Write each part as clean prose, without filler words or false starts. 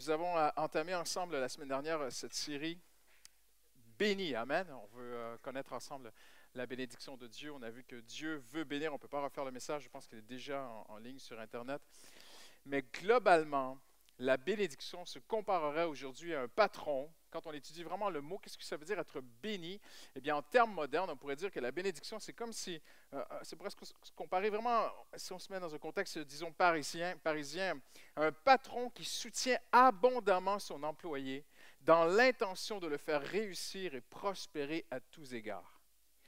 Nous avons entamé ensemble la semaine dernière cette série Béni. Amen. On veut connaître ensemble la bénédiction de Dieu. On a vu que Dieu veut bénir. On ne peut pas refaire le message. Je pense qu'il est déjà en ligne sur Internet. Mais globalement, la bénédiction se comparerait aujourd'hui à un patron. Quand on étudie vraiment le mot, qu'est-ce que ça veut dire être béni? Eh bien, en termes modernes, on pourrait dire que la bénédiction, c'est comme si, c'est presque comparé vraiment, si on se met dans un contexte, disons, parisien, un patron qui soutient abondamment son employé dans l'intention de le faire réussir et prospérer à tous égards.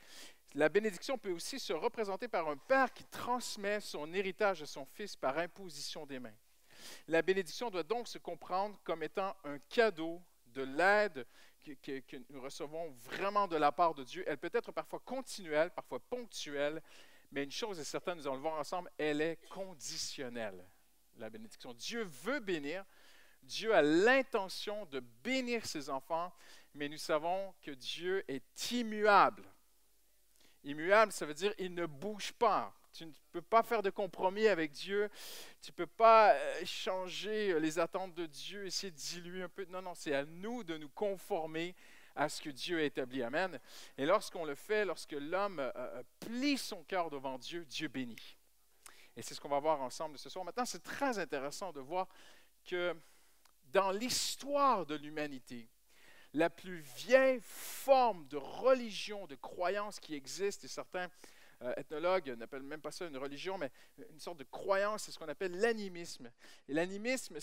La bénédiction peut aussi se représenter par un père qui transmet son héritage à son fils par imposition des mains. La bénédiction doit donc se comprendre comme étant un cadeau de l'aide que nous recevons vraiment de la part de Dieu. Elle peut être parfois continuelle, parfois ponctuelle, mais une chose est certaine, nous allons le voir ensemble, elle est conditionnelle, la bénédiction. Dieu veut bénir, Dieu a l'intention de bénir ses enfants, mais nous savons que Dieu est immuable. Immuable, ça veut dire qu'il ne bouge pas. Tu ne peux pas faire de compromis avec Dieu. Tu ne peux pas changer les attentes de Dieu, essayer de diluer un peu. Non, c'est à nous de nous conformer à ce que Dieu a établi. Amen. Et lorsqu'on le fait, lorsque l'homme plie son cœur devant Dieu, Dieu bénit. Et c'est ce qu'on va voir ensemble ce soir. Maintenant, c'est très intéressant de voir que dans l'histoire de l'humanité, la plus vieille forme de religion, de croyance qui existe, et certains ethnologues n'appellent même pas ça une religion, mais une sorte de croyance, c'est ce qu'on appelle l'animisme. Et l'animisme,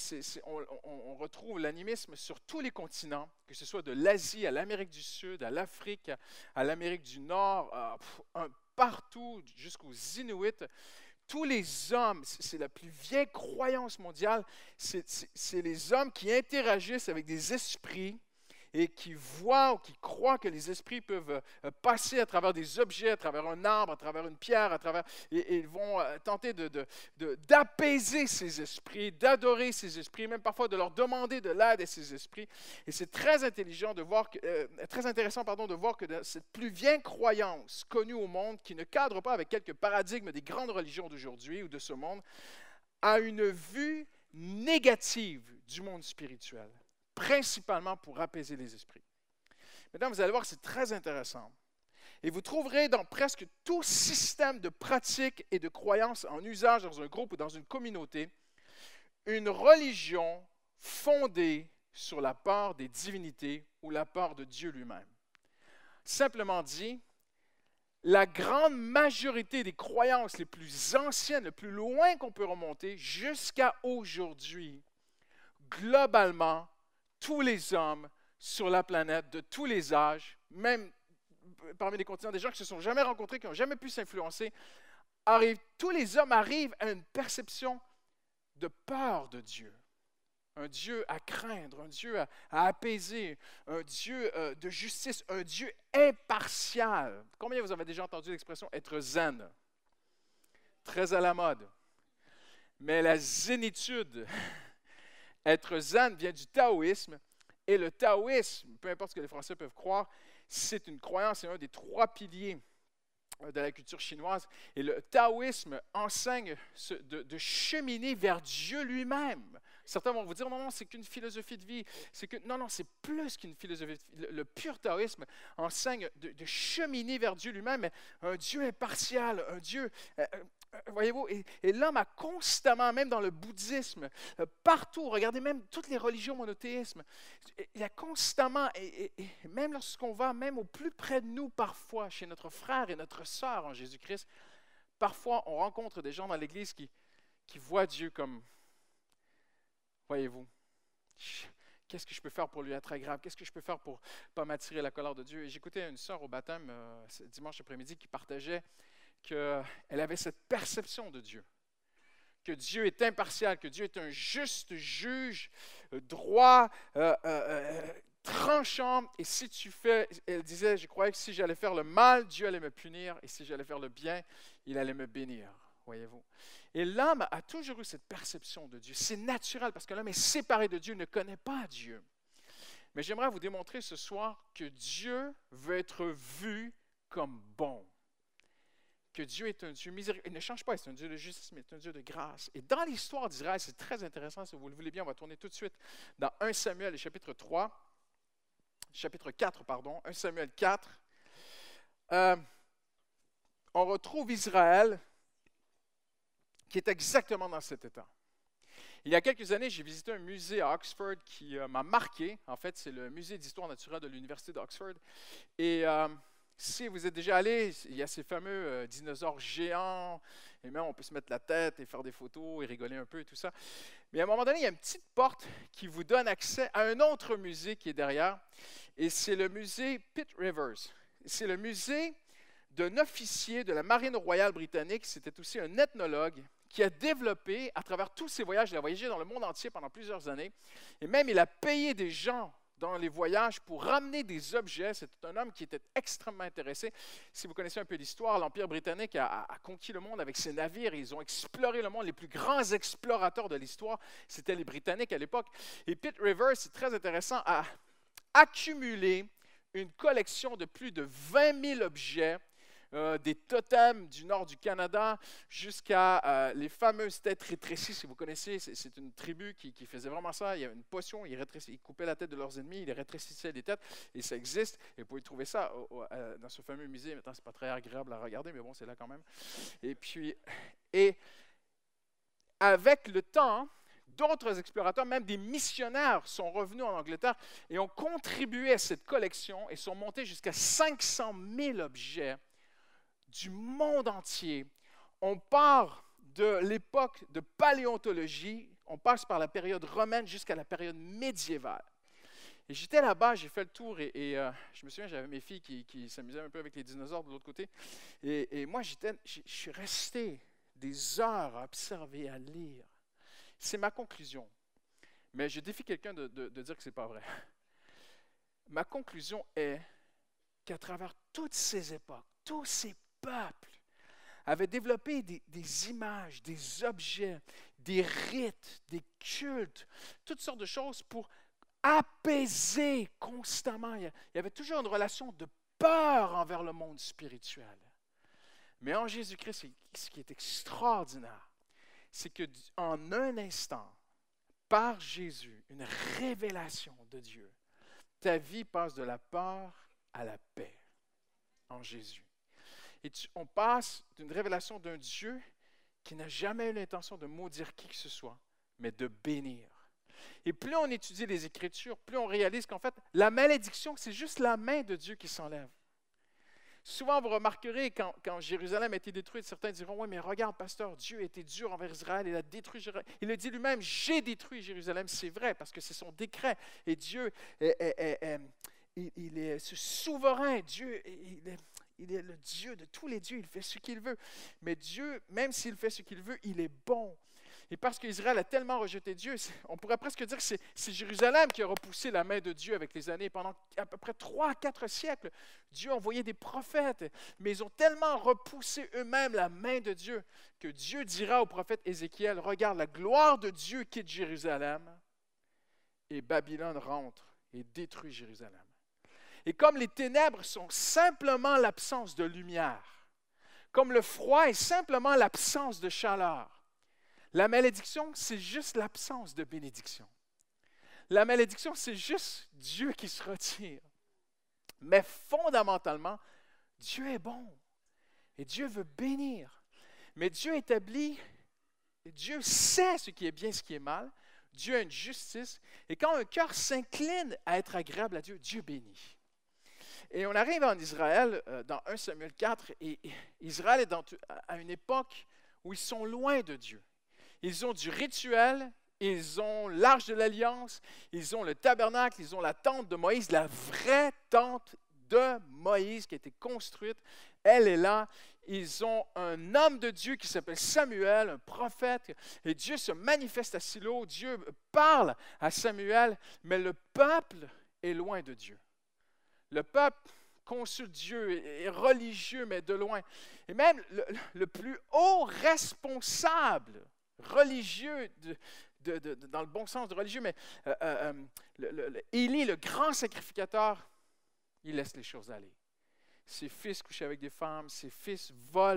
on retrouve l'animisme sur tous les continents, que ce soit de l'Asie à l'Amérique du Sud, à l'Afrique, à l'Amérique du Nord, partout jusqu'aux Inuits. Tous les hommes, c'est la plus vieille croyance mondiale, c'est les hommes qui interagissent avec des esprits et qui voient ou qui croient que les esprits peuvent passer à travers des objets, à travers un arbre, à travers une pierre, et ils vont tenter d'apaiser ces esprits, d'adorer ces esprits, même parfois de leur demander de l'aide à ces esprits. Et c'est très intelligent de voir très intéressant de voir que cette plus vieille croyance connue au monde, qui ne cadre pas avec quelques paradigmes des grandes religions d'aujourd'hui ou de ce monde, a une vue négative du monde spirituel, principalement pour apaiser les esprits. Maintenant, vous allez voir que c'est très intéressant. Et vous trouverez dans presque tout système de pratique et de croyance en usage dans un groupe ou dans une communauté, une religion fondée sur la part des divinités ou la part de Dieu lui-même. Simplement dit, la grande majorité des croyances les plus anciennes, le plus loin qu'on peut remonter, jusqu'à aujourd'hui, globalement, tous les hommes sur la planète, de tous les âges, même parmi les continents, des gens qui ne se sont jamais rencontrés, qui n'ont jamais pu s'influencer, tous les hommes arrivent à une perception de peur de Dieu. Un Dieu à craindre, un Dieu à apaiser, un Dieu de justice, un Dieu impartial. Combien vous avez déjà entendu l'expression être zen? Très à la mode. Mais la zénitude, être zen vient du taoïsme, et le taoïsme, peu importe ce que les Français peuvent croire, c'est une croyance, c'est un des 3 piliers de la culture chinoise. Et le taoïsme enseigne de cheminer vers Dieu lui-même. Certains vont vous dire, non, c'est qu'une philosophie de vie. Non, c'est plus qu'une philosophie de vie. Le pur taoïsme enseigne de cheminer vers Dieu lui-même, mais un Dieu impartial, un Dieu... voyez-vous, et l'homme a constamment, même dans le bouddhisme, partout, regardez même toutes les religions monothéismes, il y a constamment, et même lorsqu'on va même au plus près de nous parfois, chez notre frère et notre sœur en Jésus-Christ, parfois on rencontre des gens dans l'Église qui voient Dieu comme, voyez-vous, qu'est-ce que je peux faire pour lui être agréable? Qu'est-ce que je peux faire pour ne pas m'attirer la colère de Dieu? Et j'écoutais une sœur au baptême dimanche après-midi qui partageait qu'elle avait cette perception de Dieu, que Dieu est impartial, que Dieu est un juste juge, droit, tranchant, et si tu fais, elle disait, je croyais que si j'allais faire le mal, Dieu allait me punir, et si j'allais faire le bien, il allait me bénir, voyez-vous. Et l'homme a toujours eu cette perception de Dieu, c'est naturel, parce que l'homme est séparé de Dieu, ne connaît pas Dieu. Mais j'aimerais vous démontrer ce soir que Dieu veut être vu comme bon, que Dieu est un Dieu miséricordieux. Il ne change pas, c'est un Dieu de justice, mais c'est un Dieu de grâce. Et dans l'histoire d'Israël, c'est très intéressant, si vous le voulez bien, on va tourner tout de suite dans 1 Samuel, chapitre 4, pardon, 1 Samuel 4. On retrouve Israël qui est exactement dans cet état. Il y a quelques années, j'ai visité un musée à Oxford qui m'a marqué. En fait, c'est le musée d'histoire naturelle de l'Université d'Oxford. Et si vous êtes déjà allé, il y a ces fameux dinosaures géants, et même on peut se mettre la tête et faire des photos et rigoler un peu et tout ça. Mais à un moment donné, il y a une petite porte qui vous donne accès à un autre musée qui est derrière, et c'est le musée Pitt Rivers. C'est le musée d'un officier de la Marine royale britannique, c'était aussi un ethnologue, qui a développé, à travers tous ses voyages, il a voyagé dans le monde entier pendant plusieurs années, et même il a payé des gens dans les voyages pour ramener des objets. C'était un homme qui était extrêmement intéressé. Si vous connaissez un peu l'histoire, l'Empire britannique a conquis le monde avec ses navires. Ils ont exploré le monde. Les plus grands explorateurs de l'histoire, c'était les Britanniques à l'époque. Et Pitt Rivers, c'est très intéressant, a accumulé une collection de plus de 20 000 objets, des totems du nord du Canada jusqu'à les fameuses têtes rétrécies, si vous connaissez, c'est une tribu qui faisait vraiment ça. Il y avait une potion, ils coupaient la tête de leurs ennemis, ils les rétrécissaient les têtes, et ça existe. Et vous pouvez trouver ça dans ce fameux musée. Maintenant, ce n'est pas très agréable à regarder, mais bon, c'est là quand même. Et avec le temps, d'autres explorateurs, même des missionnaires, sont revenus en Angleterre et ont contribué à cette collection et sont montés jusqu'à 500 000 objets du monde entier. On part de l'époque de paléontologie, on passe par la période romaine jusqu'à la période médiévale. Et j'étais là-bas, j'ai fait le tour et je me souviens, j'avais mes filles qui s'amusaient un peu avec les dinosaures de l'autre côté. Et moi, je suis resté des heures à observer, à lire. C'est ma conclusion. Mais je défie quelqu'un de dire que ce n'est pas vrai. Ma conclusion est qu'à travers toutes ces époques, tous ces peuples avaient développé des images, des objets, des rites, des cultes, toutes sortes de choses pour apaiser constamment. Il y avait toujours une relation de peur envers le monde spirituel. Mais en Jésus-Christ, ce qui est extraordinaire, c'est qu'en un instant, par Jésus, une révélation de Dieu, ta vie passe de la peur à la paix en Jésus. Et on passe d'une révélation d'un Dieu qui n'a jamais eu l'intention de maudire qui que ce soit, mais de bénir. Et plus on étudie les Écritures, plus on réalise qu'en fait, la malédiction, c'est juste la main de Dieu qui s'enlève. Souvent, vous remarquerez, quand Jérusalem a été détruite, certains diront, « Oui, mais regarde, pasteur, Dieu a été dur envers Israël, il a détruit Jérusalem. » Il a dit lui-même, « J'ai détruit Jérusalem. » C'est vrai, parce que c'est son décret. Et Dieu il est ce souverain. Dieu, il est le Dieu de tous les dieux, il fait ce qu'il veut. Mais Dieu, même s'il fait ce qu'il veut, il est bon. Et parce qu'Israël a tellement rejeté Dieu, on pourrait presque dire que c'est Jérusalem qui a repoussé la main de Dieu avec les années. Pendant à peu près 3-4 siècles, Dieu a envoyé des prophètes, mais ils ont tellement repoussé eux-mêmes la main de Dieu que Dieu dira au prophète Ézéchiel, « Regarde, la gloire de Dieu quitte Jérusalem et Babylone rentre et détruit Jérusalem. » Et comme les ténèbres sont simplement l'absence de lumière, comme le froid est simplement l'absence de chaleur, la malédiction, c'est juste l'absence de bénédiction. La malédiction, c'est juste Dieu qui se retire. Mais fondamentalement, Dieu est bon et Dieu veut bénir. Mais Dieu établit, Dieu sait ce qui est bien, ce qui est mal. Dieu a une justice. Et quand un cœur s'incline à être agréable à Dieu, Dieu bénit. Et on arrive en Israël, dans 1 Samuel 4, et Israël est à une époque où ils sont loin de Dieu. Ils ont du rituel, ils ont l'arche de l'Alliance, ils ont le tabernacle, ils ont la tente de Moïse, la vraie tente de Moïse qui a été construite. Elle est là. Ils ont un homme de Dieu qui s'appelle Samuel, un prophète, et Dieu se manifeste à Silo. Dieu parle à Samuel, mais le peuple est loin de Dieu. Le peuple consulte Dieu, est religieux, mais de loin. Et même le plus haut responsable religieux, dans le bon sens de religieux, mais Élie, le grand sacrificateur, il laisse les choses aller. Ses fils couchent avec des femmes, ses fils volent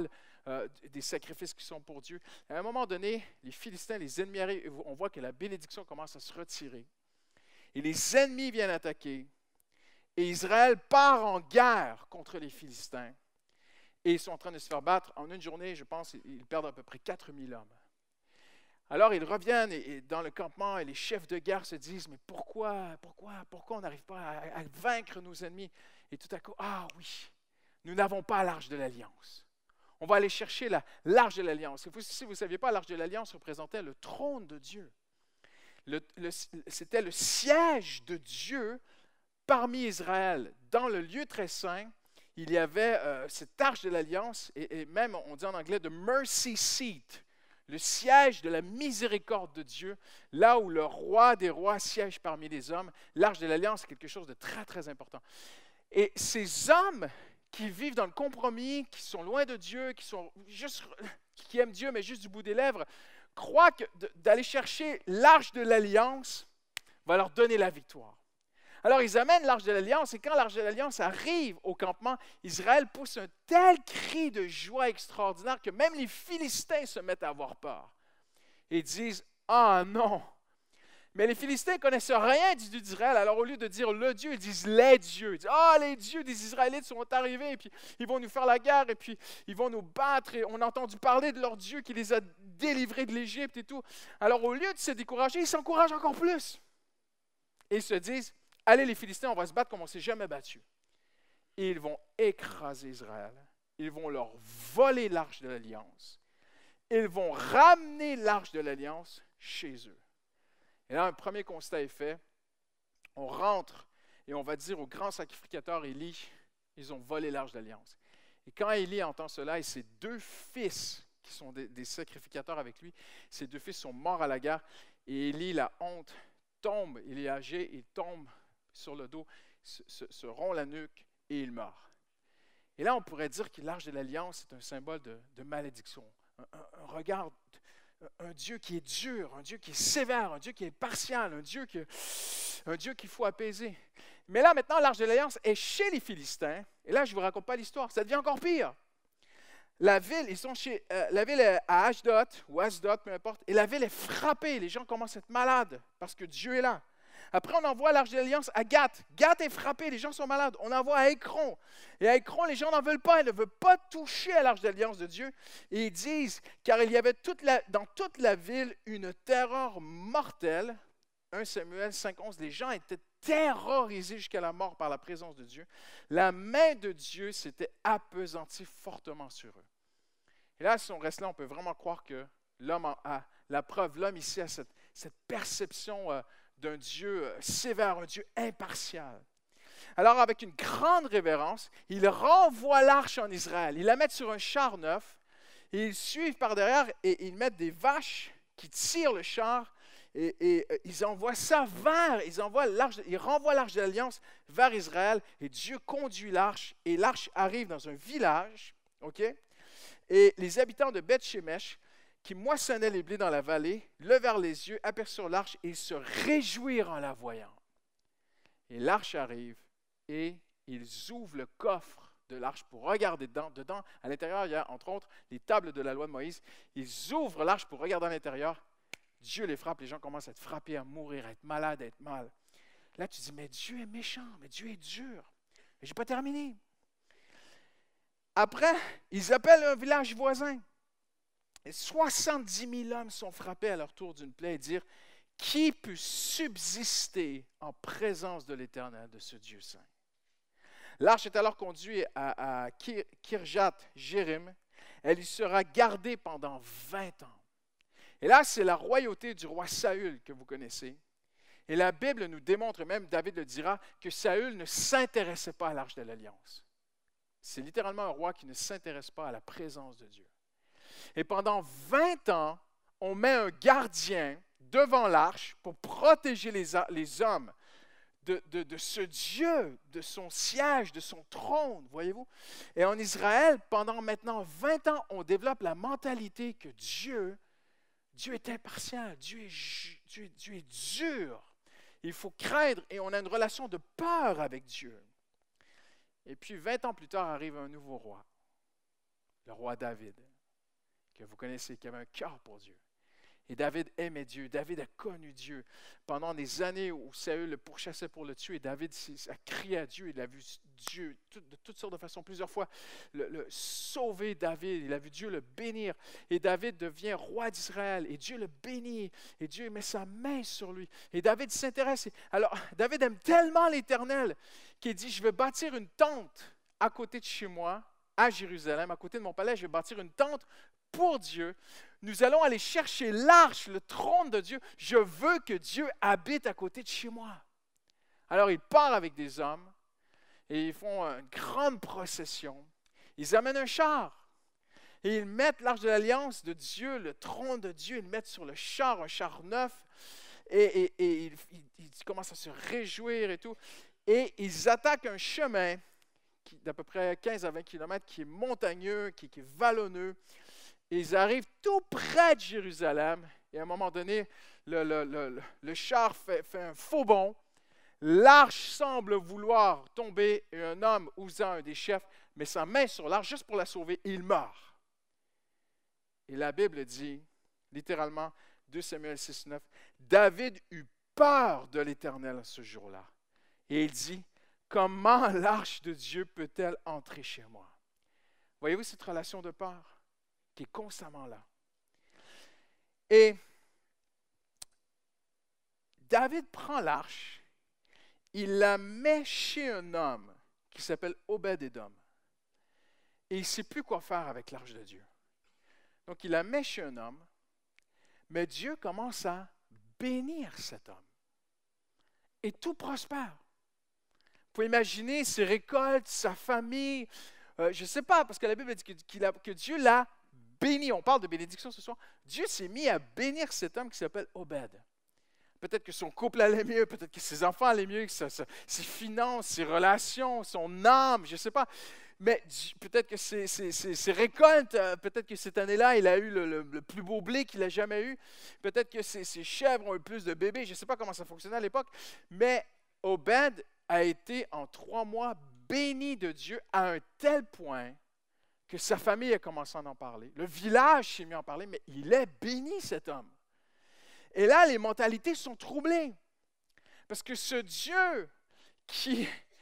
des sacrifices qui sont pour Dieu. À un moment donné, les Philistins, les ennemis arrivent, on voit que la bénédiction commence à se retirer. Et les ennemis viennent attaquer. Et Israël part en guerre contre les Philistins. Et ils sont en train de se faire battre. En une journée, je pense, ils perdent à peu près 4000 hommes. Alors ils reviennent dans le campement et les chefs de guerre se disent, mais pourquoi on n'arrive pas à vaincre nos ennemis? Et tout à coup, ah oui, nous n'avons pas l'Arche de l'Alliance. On va aller chercher l'Arche de l'Alliance. Si vous ne saviez pas, l'Arche de l'Alliance représentait le trône de Dieu. C'était le siège de Dieu parmi Israël. Dans le lieu très saint, il y avait cette Arche de l'Alliance, et même on dit en anglais « the mercy seat », le siège de la miséricorde de Dieu, là où le roi des rois siège parmi les hommes. L'Arche de l'Alliance, c'est quelque chose de très, très important. Et ces hommes qui vivent dans le compromis, qui sont loin de Dieu, qui aiment Dieu, mais juste du bout des lèvres, croient que d'aller chercher l'Arche de l'Alliance va leur donner la victoire. Alors, ils amènent l'Arche de l'Alliance, et quand l'Arche de l'Alliance arrive au campement, Israël pousse un tel cri de joie extraordinaire que même les Philistins se mettent à avoir peur. Et disent, « Ah non! » Mais les Philistins ne connaissent rien du Dieu d'Israël, alors au lieu de dire « le Dieu », ils disent « les dieux ». Ils disent « Ah, les dieux des Israélites sont arrivés, et puis ils vont nous faire la guerre, et puis ils vont nous battre, et on a entendu parler de leur Dieu qui les a délivrés de l'Égypte et tout. » Alors au lieu de se décourager, ils s'encouragent encore plus. Et ils se disent, allez les Philistins, on va se battre comme on ne s'est jamais battu. Et ils vont écraser Israël. Ils vont leur voler l'Arche de l'Alliance. Ils vont ramener l'Arche de l'Alliance chez eux. Et là, un premier constat est fait. On rentre et on va dire au grand sacrificateur Élie, ils ont volé l'Arche de l'Alliance. Et quand Élie entend cela et ses deux fils, qui sont des sacrificateurs avec lui, ses deux fils sont morts à la guerre. Et Élie, la honte, tombe, il est âgé, il tombe sur le dos, se rompt la nuque et il meurt. Et là, on pourrait dire que l'Arche de l'Alliance est un symbole de malédiction. Regarde, un Dieu qui est dur, un Dieu qui est sévère, un Dieu qui est partial, un Dieu qu'il faut apaiser. Mais là, maintenant, l'Arche de l'Alliance est chez les Philistins. Et là, je ne vous raconte pas l'histoire, ça devient encore pire. La ville, la ville est à Ashdod, ou Ashdod, peu importe, et la ville est frappée. Les gens commencent à être malades parce que Dieu est là. Après, on envoie l'Arche de l'Alliance à Gath. Gath est frappé, les gens sont malades. On envoie à Écron. Et à Écron, les gens n'en veulent pas. Ils ne veulent pas toucher à l'Arche de l'Alliance de Dieu. Et ils disent, car il y avait dans toute la ville une terreur mortelle. 1 Samuel 5,11, les gens étaient terrorisés jusqu'à la mort par la présence de Dieu. La main de Dieu s'était appesantie fortement sur eux. Et là, si on reste là, on peut vraiment croire que l'homme a la preuve. L'homme ici a cette perception d'un Dieu sévère, un Dieu impartial. Alors, avec une grande révérence, il renvoie l'arche en Israël. Ils la mettent sur un char neuf et ils suivent par derrière et ils mettent des vaches qui tirent le char et ils envoient ça ils renvoient l'arche de l'Alliance vers Israël et Dieu conduit l'arche et l'arche arrive dans un village, ok? Et les habitants de Beth-Shemesh qui moissonnaient les blés dans la vallée, levèrent les yeux, aperçurent l'arche et se réjouirent en la voyant. Et l'arche arrive et ils ouvrent le coffre de l'arche pour regarder dedans. Dedans, à l'intérieur, il y a entre autres les tables de la loi de Moïse. Ils ouvrent l'arche pour regarder à l'intérieur. Dieu les frappe, les gens commencent à être frappés, à mourir, à être malades, à être mal. Là, tu dis, mais Dieu est méchant, mais Dieu est dur. Mais je n'ai pas terminé. Après, ils appellent un village voisin. Et 70 000 hommes sont frappés à leur tour d'une plaie et dire « Qui peut subsister en présence de l'Éternel, de ce Dieu saint? » L'arche est alors conduite à Kirjath-Jérim. Elle y sera gardée pendant 20 ans. Et là, c'est la royauté du roi Saül que vous connaissez. Et la Bible nous démontre, même David le dira, que Saül ne s'intéressait pas à l'arche de l'Alliance. C'est littéralement un roi qui ne s'intéresse pas à la présence de Dieu. Et pendant 20 ans, on met un gardien devant l'arche pour protéger les hommes de ce Dieu, de son siège, de son trône, voyez-vous? Et en Israël, pendant maintenant 20 ans, on développe la mentalité que Dieu est impartial, Dieu est dur. Il faut craindre et on a une relation de peur avec Dieu. Et puis 20 ans plus tard arrive un nouveau roi, le roi David. que vous connaissez, qui avait un cœur pour Dieu. Et David aimait Dieu. David a connu Dieu. Pendant des années où Saül le pourchassait pour le tuer, David a crié à Dieu. Il a vu Dieu de toutes sortes de façons, plusieurs fois, le sauver David. Il a vu Dieu le bénir. Et David devient roi d'Israël. Et Dieu le bénit. Et Dieu met sa main sur lui. Et David s'intéresse. Alors, David aime tellement l'Éternel qu'il dit, je vais bâtir une tente à côté de chez moi, à Jérusalem, à côté de mon palais. Je vais bâtir une tente pour Dieu. Nous allons aller chercher l'arche, le trône de Dieu. Je veux que Dieu habite à côté de chez moi. Alors il part avec des hommes et ils font une grande procession. Ils amènent un char et ils mettent l'arche de l'alliance de Dieu, le trône de Dieu, ils le mettent sur le char, un char neuf. Et ils commencent à se réjouir et tout. Et ils attaquent un chemin d'à peu près 15 à 20 km qui est montagneux, qui est vallonneux. Et ils arrivent tout près de Jérusalem. Et à un moment donné, le char fait un faux bond. L'arche semble vouloir tomber. Et un homme, Uza, un des chefs, met sa main sur l'arche juste pour la sauver. Et il meurt. Et la Bible dit, littéralement, 2 Samuel 6,9, David eut peur de l'Éternel ce jour-là. Et il dit, comment l'arche de Dieu peut-elle entrer chez moi? Voyez-vous cette relation de peur qui est constamment là? Et David prend l'arche, il la met chez un homme qui s'appelle Obed-Édom. Et il ne sait plus quoi faire avec l'arche de Dieu. Donc il la met chez un homme, mais Dieu commence à bénir cet homme. Et tout prospère. Vous pouvez imaginer ses récoltes, sa famille. Je ne sais pas, parce que la Bible dit que Dieu l'a béni. On parle de bénédiction ce soir. Dieu s'est mis à bénir cet homme qui s'appelle Obed. Peut-être que son couple allait mieux, peut-être que ses enfants allaient mieux, que ses finances, ses relations, son âme, je ne sais pas. Mais peut-être que ses récoltes, peut-être que cette année-là, il a eu le plus beau blé qu'il a jamais eu. Peut-être que ses chèvres ont eu plus de bébés. Je ne sais pas comment ça fonctionnait à l'époque. Mais Obed a été en 3 mois béni de Dieu à un tel point que sa famille a commencé à en parler. Le village s'est mis à en parler, mais il est béni, cet homme. Et là, les mentalités sont troublées. Parce que ce Dieu qui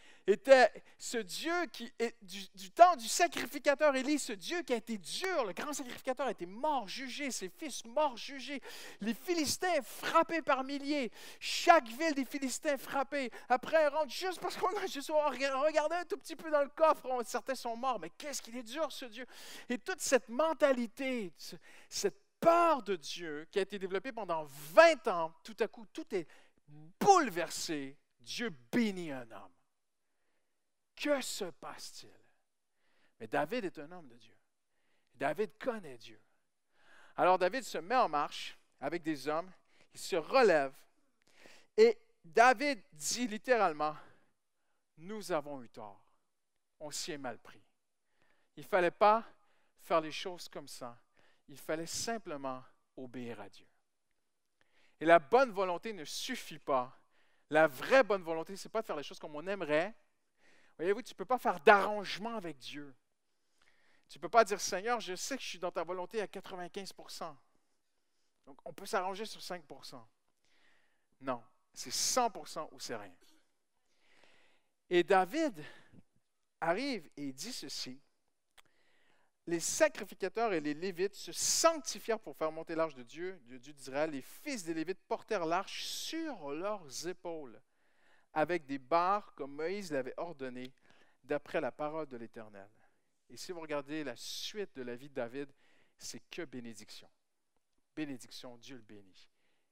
est du temps du sacrificateur Élie, ce Dieu qui a été dur, le grand sacrificateur a été mort, jugé, ses fils morts, jugés, les Philistins frappés par milliers, chaque ville des Philistins frappée. Après, ils rentrent juste parce qu'on a juste regardé un tout petit peu dans le coffre, certains sont morts, mais qu'est-ce qu'il est dur ce Dieu! Et toute cette mentalité, cette peur de Dieu qui a été développée pendant 20 ans, tout à coup, tout est bouleversé. Dieu bénit un homme. Que se passe-t-il? Mais David est un homme de Dieu. David connaît Dieu. Alors David se met en marche avec des hommes, il se relève et David dit littéralement, nous avons eu tort, on s'y est mal pris. Il ne fallait pas faire les choses comme ça, il fallait simplement obéir à Dieu. Et la bonne volonté ne suffit pas. La vraie bonne volonté, ce n'est pas de faire les choses comme on aimerait. Voyez-vous, tu ne peux pas faire d'arrangement avec Dieu. Tu ne peux pas dire, Seigneur, je sais que je suis dans ta volonté à 95%. Donc, on peut s'arranger sur 5%. Non, c'est 100% ou c'est rien. Et David arrive et dit ceci. Les sacrificateurs et les Lévites se sanctifièrent pour faire monter l'arche de Dieu, le Dieu d'Israël. Les fils des Lévites portèrent l'arche sur leurs épaules, avec des barres comme Moïse l'avait ordonné, d'après la parole de l'Éternel. Et si vous regardez la suite de la vie de David, c'est que bénédiction. Bénédiction, Dieu le bénit.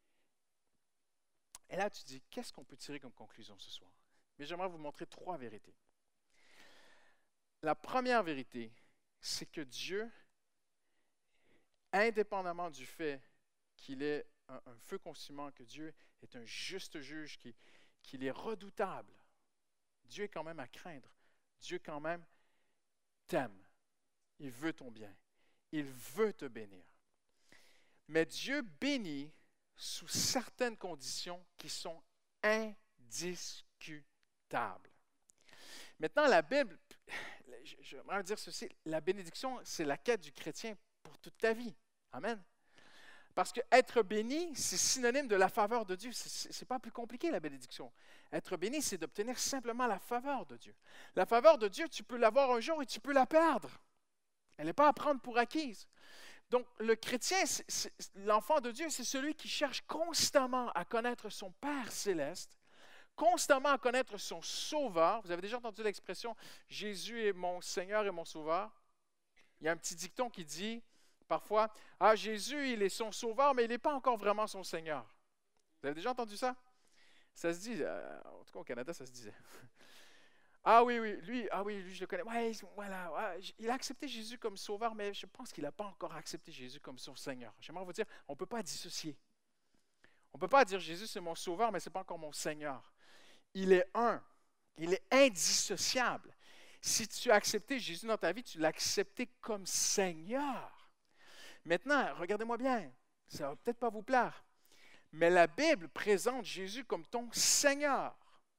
Et là, tu dis, qu'est-ce qu'on peut tirer comme conclusion ce soir? Mais j'aimerais vous montrer 3 vérités. La première vérité, c'est que Dieu, indépendamment du fait qu'il est un feu consumant, que Dieu est un juste juge, qu'il est redoutable, Dieu est quand même à craindre. Dieu quand même t'aime. Il veut ton bien. Il veut te bénir. Mais Dieu bénit sous certaines conditions qui sont indiscutables. Maintenant, la Bible, j'aimerais dire ceci, la bénédiction, c'est la quête du chrétien pour toute ta vie. Amen. Parce que être béni, c'est synonyme de la faveur de Dieu. Ce n'est pas plus compliqué, la bénédiction. Être béni, c'est d'obtenir simplement la faveur de Dieu. La faveur de Dieu, tu peux l'avoir un jour et tu peux la perdre. Elle n'est pas à prendre pour acquise. Donc, le chrétien, l'enfant de Dieu, c'est celui qui cherche constamment à connaître son Père céleste, constamment à connaître son Sauveur. Vous avez déjà entendu l'expression « Jésus est mon Seigneur et mon Sauveur ». Il y a un petit dicton qui dit parfois « Ah, Jésus, il est son Sauveur, mais il n'est pas encore vraiment son Seigneur ». Vous avez déjà entendu ça? Ça se dit, en tout cas au Canada, ça se disait. Ah oui, lui, je le connais. Ouais, voilà, ouais, il a accepté Jésus comme sauveur, mais je pense qu'il n'a pas encore accepté Jésus comme son Seigneur. J'aimerais vous dire, on ne peut pas dissocier. On ne peut pas dire Jésus c'est mon sauveur, mais ce n'est pas encore mon Seigneur. Il est un. Il est indissociable. Si tu as accepté Jésus dans ta vie, tu l'as accepté comme Seigneur. Maintenant, regardez-moi bien, ça ne va peut-être pas vous plaire, mais la Bible présente Jésus comme ton Seigneur.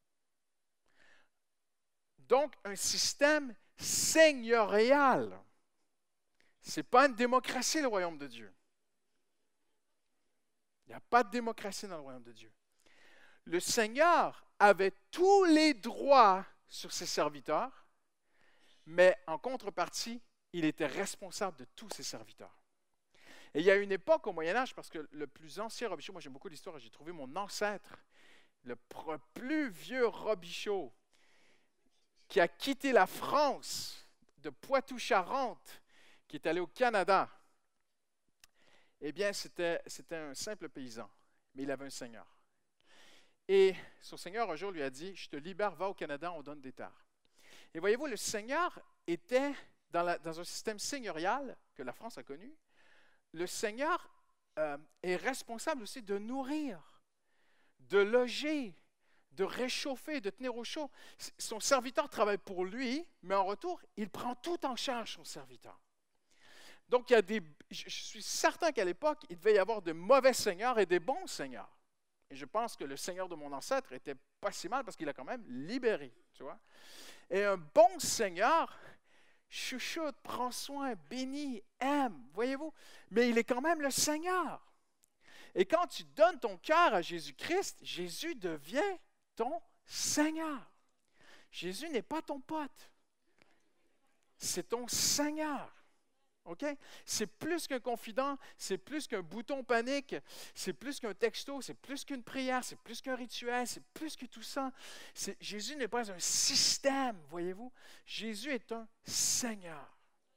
Donc, un système seigneurial. Ce n'est pas une démocratie, le royaume de Dieu. Il n'y a pas de démocratie dans le royaume de Dieu. Le Seigneur avait tous les droits sur ses serviteurs, mais en contrepartie, il était responsable de tous ses serviteurs. Et il y a une époque au Moyen-Âge, parce que le plus ancien Robichaud, moi j'aime beaucoup l'histoire, j'ai trouvé mon ancêtre, le plus vieux Robichaud, qui a quitté la France de Poitou-Charentes, qui est allé au Canada. Eh bien, c'était un simple paysan, mais il avait un seigneur. Et son seigneur, un jour, lui a dit, « Je te libère, va au Canada, on donne des terres. » Et voyez-vous, le seigneur était dans un système seigneurial que la France a connu. Le seigneur est responsable aussi de nourrir, de loger, de réchauffer, de tenir au chaud. Son serviteur travaille pour lui, mais en retour, il prend tout en charge, son serviteur. Donc, je suis certain qu'à l'époque, il devait y avoir de mauvais seigneurs et des bons seigneurs. Et je pense que le seigneur de mon ancêtre était pas si mal parce qu'il a quand même libéré, tu vois. Et un bon seigneur chouchoute, prend soin, bénit, aime, voyez-vous, mais il est quand même le Seigneur. Et quand tu donnes ton cœur à Jésus-Christ, Jésus devient ton Seigneur. Jésus n'est pas ton pote. C'est ton Seigneur. OK? C'est plus qu'un confident, c'est plus qu'un bouton panique, c'est plus qu'un texto, c'est plus qu'une prière, c'est plus qu'un rituel, c'est plus que tout ça. Jésus n'est pas un système, voyez-vous. Jésus est un Seigneur.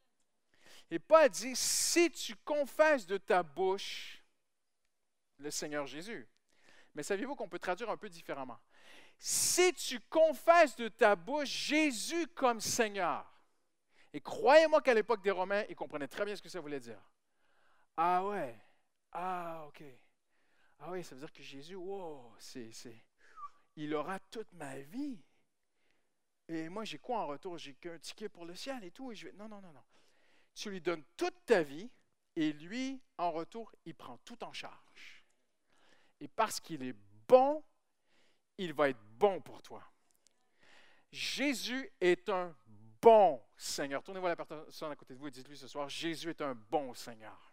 Et Paul dit, si tu confesses de ta bouche le Seigneur Jésus, mais saviez-vous qu'on peut traduire un peu différemment? Si tu confesses de ta bouche Jésus comme Seigneur, et croyez-moi qu'à l'époque des Romains, ils comprenaient très bien ce que ça voulait dire. Ah ouais, ah ok. Ah oui, ça veut dire que Jésus, wow, il aura toute ma vie. Et moi, j'ai quoi en retour? J'ai qu'un ticket pour le ciel et tout. Non. Tu lui donnes toute ta vie et lui, en retour, il prend tout en charge. Et parce qu'il est bon, il va être bon pour toi. Jésus est un bon Seigneur. Tournez-vous à la personne à côté de vous et dites-lui ce soir, Jésus est un bon Seigneur.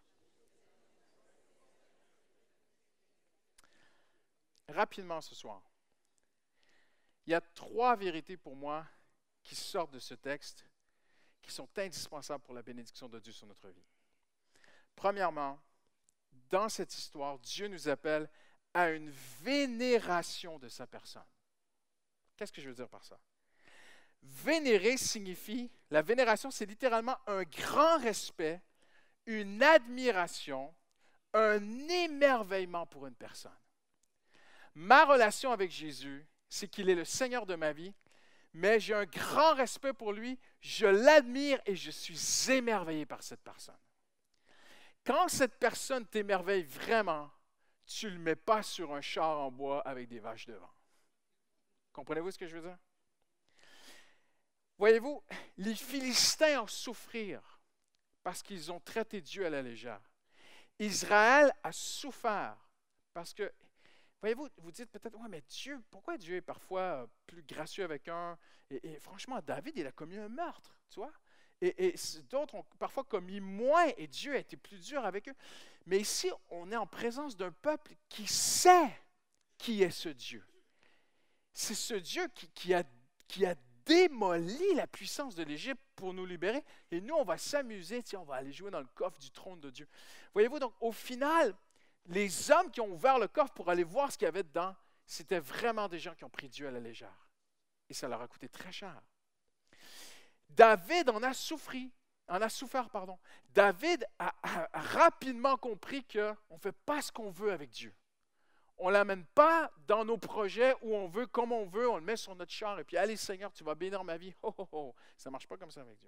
Rapidement ce soir, il y a 3 vérités pour moi qui sortent de ce texte, qui sont indispensables pour la bénédiction de Dieu sur notre vie. Premièrement, dans cette histoire, Dieu nous appelle à une vénération de sa personne. Qu'est-ce que je veux dire par ça? Vénérer signifie, la vénération, c'est littéralement un grand respect, une admiration, un émerveillement pour une personne. Ma relation avec Jésus, c'est qu'il est le Seigneur de ma vie, mais j'ai un grand respect pour lui, je l'admire et je suis émerveillé par cette personne. Quand cette personne t'émerveille vraiment, tu ne le mets pas sur un char en bois avec des vaches devant. Comprenez-vous ce que je veux dire? Voyez-vous, les Philistins en souffrirent parce qu'ils ont traité Dieu à la légère. Israël a souffert parce que, voyez-vous, vous dites peut-être, ouais, mais Dieu, pourquoi Dieu est parfois plus gracieux avec un? Et franchement, David, il a commis un meurtre, tu vois? Et d'autres ont parfois commis moins et Dieu a été plus dur avec eux. Mais ici, on est en présence d'un peuple qui sait qui est ce Dieu. C'est ce Dieu qui a démoli la puissance de l'Égypte pour nous libérer. Et nous, on va s'amuser, on va aller jouer dans le coffre du trône de Dieu. Voyez-vous, donc au final, les hommes qui ont ouvert le coffre pour aller voir ce qu'il y avait dedans, c'était vraiment des gens qui ont pris Dieu à la légère. Et ça leur a coûté très cher. David en a souffert. David a rapidement compris qu'on ne fait pas ce qu'on veut avec Dieu. On ne l'amène pas dans nos projets où on veut, comme on veut, on le met sur notre char et puis, allez Seigneur, tu vas bénir ma vie. Oh, oh, oh. Ça ne marche pas comme ça avec Dieu.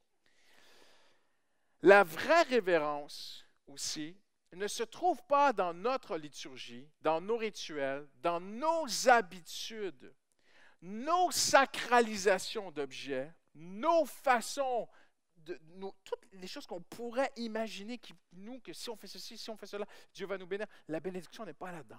La vraie révérence aussi ne se trouve pas dans notre liturgie, dans nos rituels, dans nos habitudes, nos sacralisations d'objets, nos façons, toutes les choses qu'on pourrait imaginer que si on fait ceci, si on fait cela, Dieu va nous bénir. La bénédiction n'est pas là-dedans.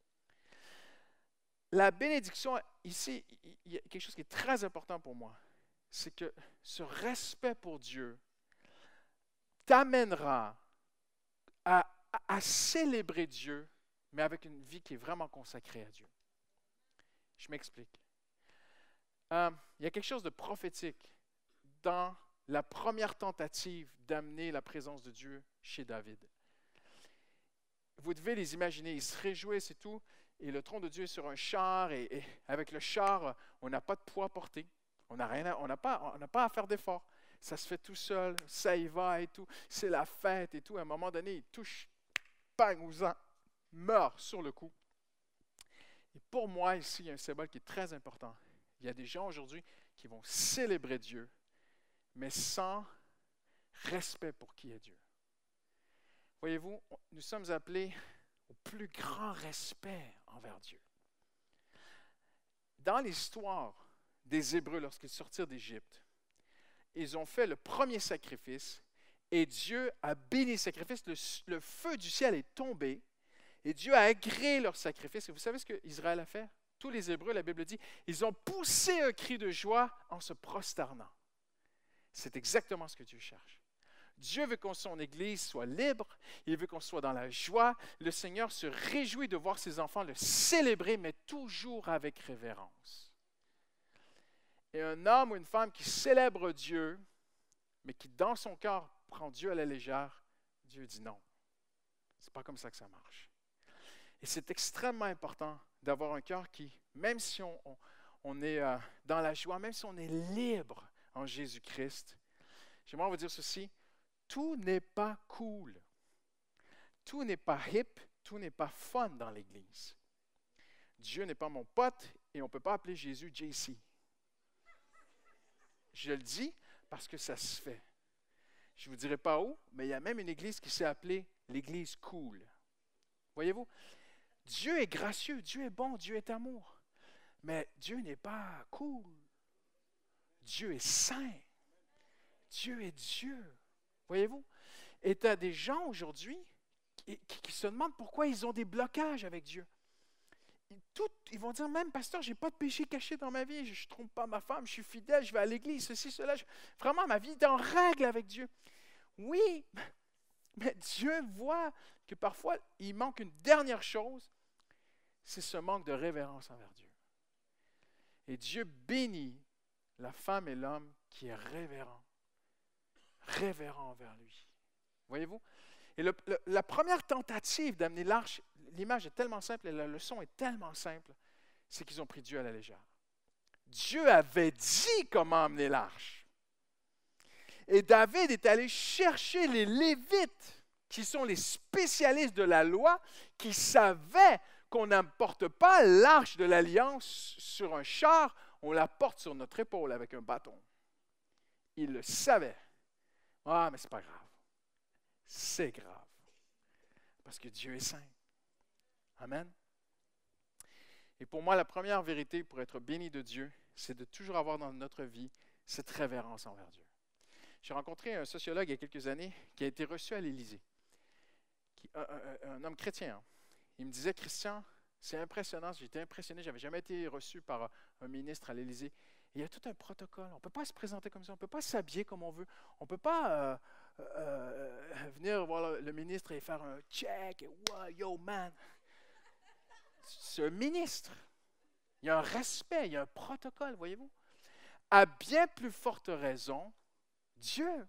La bénédiction, ici, il y a quelque chose qui est très important pour moi. C'est que ce respect pour Dieu t'amènera à célébrer Dieu, mais avec une vie qui est vraiment consacrée à Dieu. Je m'explique. Il y a quelque chose de prophétique dans la première tentative d'amener la présence de Dieu chez David. Vous devez les imaginer, ils se réjouissent et tout, et le trône de Dieu est sur un char, et avec le char, on n'a pas de poids à porter, on n'a pas à faire d'effort. Ça se fait tout seul, ça y va et tout, c'est la fête et tout. À un moment donné, il touche, bang, meurt sur le coup. Et pour moi, ici, il y a un symbole qui est très important. Il y a des gens aujourd'hui qui vont célébrer Dieu, mais sans respect pour qui est Dieu. Voyez-vous, nous sommes appelés au plus grand respect envers Dieu. Dans l'histoire des Hébreux, lorsqu'ils sortirent d'Égypte, ils ont fait le premier sacrifice et Dieu a béni le sacrifice. Le feu du ciel est tombé et Dieu a agréé leur sacrifice. Et vous savez ce qu'Israël a fait? Tous les Hébreux, la Bible dit, ils ont poussé un cri de joie en se prosternant. C'est exactement ce que Dieu cherche. Dieu veut que son Église soit libre, il veut qu'on soit dans la joie. Le Seigneur se réjouit de voir ses enfants le célébrer, mais toujours avec révérence. Et un homme ou une femme qui célèbre Dieu, mais qui dans son cœur prend Dieu à la légère, Dieu dit non. Ce n'est pas comme ça que ça marche. Et c'est extrêmement important d'avoir un cœur qui, même si on est dans la joie, même si on est libre en Jésus-Christ, j'aimerais vous dire ceci, tout n'est pas cool. Tout n'est pas hip, tout n'est pas fun dans l'Église. Dieu n'est pas mon pote et on ne peut pas appeler Jésus JC. Je le dis parce que ça se fait. Je ne vous dirai pas où, mais il y a même une église qui s'est appelée l'église cool. Voyez-vous, Dieu est gracieux, Dieu est bon, Dieu est amour. Mais Dieu n'est pas cool. Dieu est saint. Dieu est Dieu. Voyez-vous? Et tu as des gens aujourd'hui qui se demandent pourquoi ils ont des blocages avec Dieu. Ils vont dire même, pasteur, je n'ai pas de péché caché dans ma vie, je ne trompe pas ma femme, je suis fidèle, je vais à l'église, ceci, cela. Vraiment, ma vie est en règle avec Dieu. Oui, mais Dieu voit que parfois, il manque une dernière chose, c'est ce manque de révérence envers Dieu. Et Dieu bénit la femme et l'homme qui est révérent envers lui. Voyez-vous? Et la première tentative d'amener l'arche, l'image est tellement simple et la leçon est tellement simple, c'est qu'ils ont pris Dieu à la légère. Dieu avait dit comment amener l'arche. Et David est allé chercher les Lévites, qui sont les spécialistes de la loi, qui savaient qu'on n'emporte pas l'arche de l'Alliance sur un char, on la porte sur notre épaule avec un bâton. Ils le savaient. Ah, mais ce n'est pas grave. C'est grave. Parce que Dieu est saint. Amen. Et pour moi, la première vérité pour être béni de Dieu, c'est de toujours avoir dans notre vie cette révérence envers Dieu. J'ai rencontré un sociologue il y a quelques années qui a été reçu à l'Élysée. Un homme chrétien. Hein. Il me disait, Christian, c'est impressionnant, j'ai été impressionné, je n'avais jamais été reçu par un ministre à l'Élysée. Il y a tout un protocole. On ne peut pas se présenter comme ça. On ne peut pas s'habiller comme on veut. On ne peut pas venir voir le ministre et faire un check. Et, wow, yo, man. C'est un ministre. Il y a un respect, il y a un protocole, voyez-vous. À bien plus forte raison, Dieu.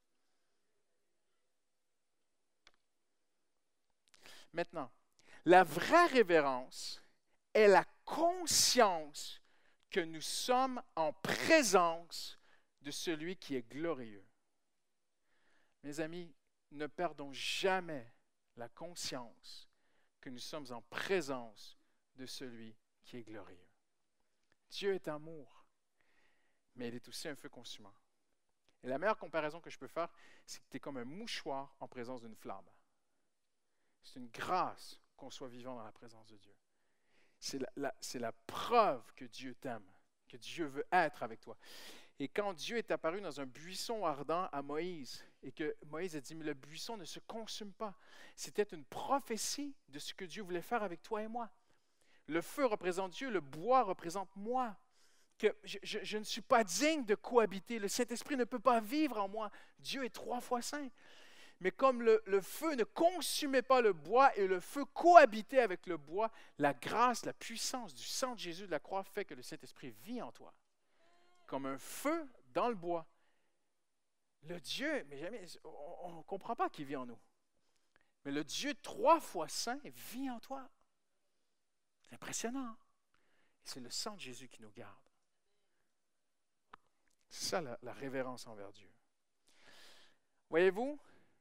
Maintenant, la vraie révérence est la conscience que nous sommes en présence de celui qui est glorieux. Mes amis, ne perdons jamais la conscience que nous sommes en présence de celui qui est glorieux. Dieu est amour, mais il est aussi un feu consumant. Et la meilleure comparaison que je peux faire, c'est que tu es comme un mouchoir en présence d'une flamme. C'est une grâce qu'on soit vivant dans la présence de Dieu. C'est la preuve que Dieu t'aime, que Dieu veut être avec toi. Et quand Dieu est apparu dans un buisson ardent à Moïse, et que Moïse a dit, mais le buisson ne se consume pas, c'était une prophétie de ce que Dieu voulait faire avec toi et moi. Le feu représente Dieu, le bois représente moi. Que je ne suis pas digne de cohabiter. Le Saint-Esprit ne peut pas vivre en moi. Dieu est 3 fois saint. Mais comme le feu ne consumait pas le bois et le feu cohabitait avec le bois, la grâce, la puissance du sang de Jésus de la croix fait que le Saint-Esprit vit en toi. Comme un feu dans le bois. Le Dieu, mais jamais, on ne comprend pas qu'il vit en nous. Mais le Dieu 3 fois saint vit en toi. C'est impressionnant. C'est le sang de Jésus qui nous garde. C'est ça la révérence envers Dieu. Voyez-vous,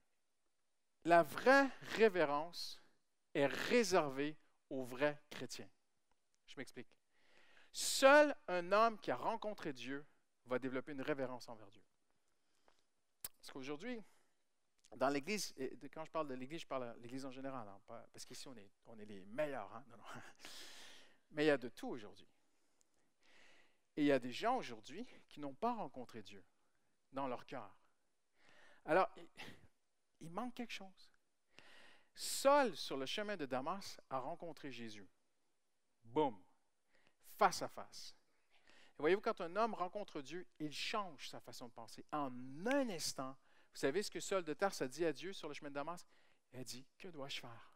la vraie révérence est réservée aux vrais chrétiens. Je m'explique. Seul un homme qui a rencontré Dieu va développer une révérence envers Dieu. Parce qu'aujourd'hui, dans l'Église, et quand je parle de l'Église, je parle de l'Église en général, hein, parce qu'ici on est les meilleurs. Hein? Non. Mais il y a de tout aujourd'hui. Et il y a des gens aujourd'hui qui n'ont pas rencontré Dieu dans leur cœur. Alors, il manque quelque chose. Saul, sur le chemin de Damas, a rencontré Jésus. Boum! Face à face. Et voyez-vous, quand un homme rencontre Dieu, il change sa façon de penser. En un instant, vous savez ce que Saul de Tarse a dit à Dieu sur le chemin de Damas? Il a dit, que dois-je faire?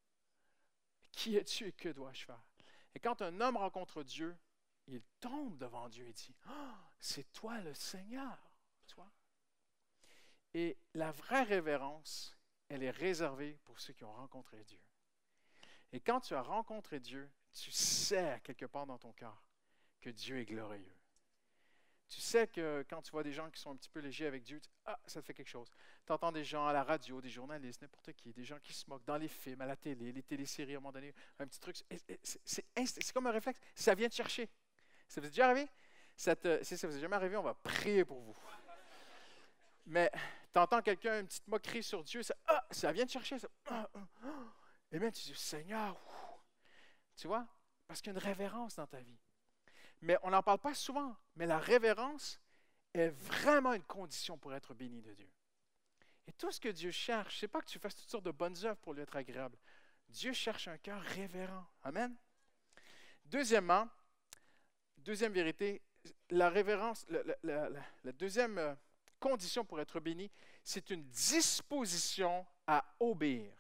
Qui es-tu et que dois-je faire? Et quand un homme rencontre Dieu, il tombe devant Dieu et dit, oh, c'est toi le Seigneur. Toi. Et la vraie révérence, elle est réservée pour ceux qui ont rencontré Dieu. Et quand tu as rencontré Dieu, tu sais quelque part dans ton cœur que Dieu est glorieux. Tu sais que quand tu vois des gens qui sont un petit peu légers avec Dieu, ça te fait quelque chose. Tu entends des gens à la radio, des journalistes, n'importe qui, des gens qui se moquent dans les films, à la télé, les téléséries, à un moment donné, un petit truc. C'est comme un réflexe, ça vient te chercher. Ça vous est déjà arrivé? Si ça ne vous est jamais arrivé, on va prier pour vous. Mais tu entends quelqu'un, une petite moquerie sur Dieu, ça vient te chercher. Ça, et bien tu dis, Seigneur, tu vois, parce qu'il y a une révérence dans ta vie. Mais on n'en parle pas souvent, mais la révérence est vraiment une condition pour être béni de Dieu. Et tout ce que Dieu cherche, ce n'est pas que tu fasses toutes sortes de bonnes œuvres pour lui être agréable. Dieu cherche un cœur révérent. Amen. Deuxièmement, deuxième vérité, la révérence, la deuxième condition pour être béni, c'est une disposition à obéir.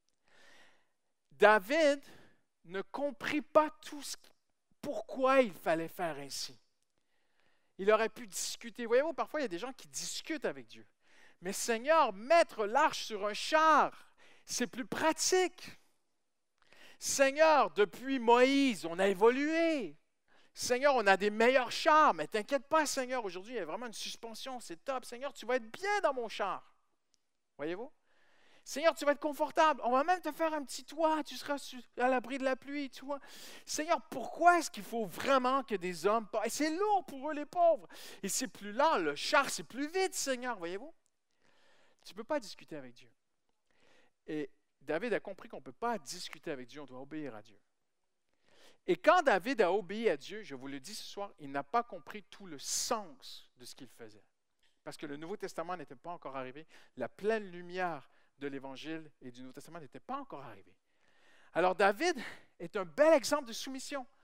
David ne comprit pas pourquoi il fallait faire ainsi. Il aurait pu discuter. Voyez-vous, parfois il y a des gens qui discutent avec Dieu. Mais Seigneur, mettre l'arche sur un char, c'est plus pratique. Seigneur, depuis Moïse, on a évolué. Seigneur, on a des meilleurs chars, mais t'inquiète pas, Seigneur, aujourd'hui, il y a vraiment une suspension, c'est top. Seigneur, tu vas être bien dans mon char. Voyez-vous? Seigneur, tu vas être confortable. On va même te faire un petit toit, tu seras à l'abri de la pluie, tu vois. Seigneur, pourquoi est-ce qu'il faut vraiment que des hommes... Et c'est lourd pour eux, les pauvres. Et c'est plus lent, le char, c'est plus vite, Seigneur, voyez-vous? Tu ne peux pas discuter avec Dieu. Et David a compris qu'on ne peut pas discuter avec Dieu, on doit obéir à Dieu. Et quand David a obéi à Dieu, je vous le dis ce soir, il n'a pas compris tout le sens de ce qu'il faisait. Parce que le Nouveau Testament n'était pas encore arrivé. La pleine lumière de l'Évangile et du Nouveau Testament n'était pas encore arrivée. Alors David est un bel exemple de soumission.